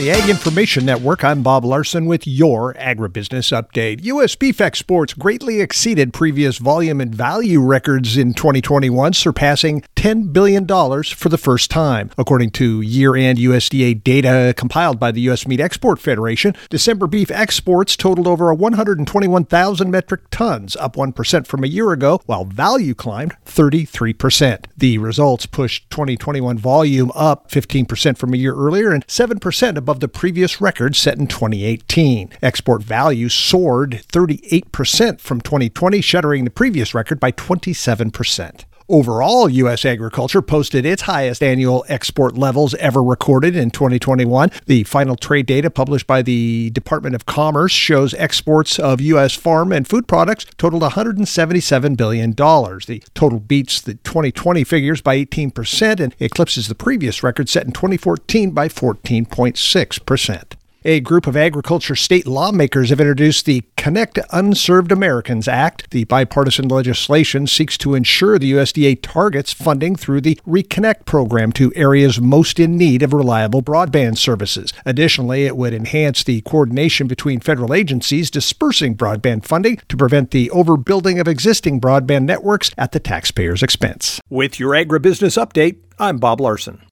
the Ag Information Network, I'm Bob Larson with your Agribusiness Update. U.S. beef exports greatly exceeded previous volume and value records in 2021, surpassing $10 billion for the first time. According to year-end USDA data compiled by the U.S. Meat Export Federation, December beef exports totaled over 121,000 metric tons, up 1% from a year ago, while value climbed 33%. The results pushed 2021 volume up 15% from a year earlier and 7% above the previous record set in 2018. Export value soared 38% from 2020, shattering the previous record by 27%. Overall, U.S. agriculture posted its highest annual export levels ever recorded in 2021. The final trade data published by the Department of Commerce shows exports of U.S. farm and food products totaled $177 billion. The total beats the 2020 figures by 18% and eclipses the previous record set in 2014 by 14.6%. A group of agriculture state lawmakers have introduced the Connect Unserved Americans Act. The bipartisan legislation seeks to ensure the USDA targets funding through the Reconnect program to areas most in need of reliable broadband services. Additionally, it would enhance the coordination between federal agencies dispersing broadband funding to prevent the overbuilding of existing broadband networks at the taxpayer's expense. With your Agribusiness Update, I'm Bob Larson.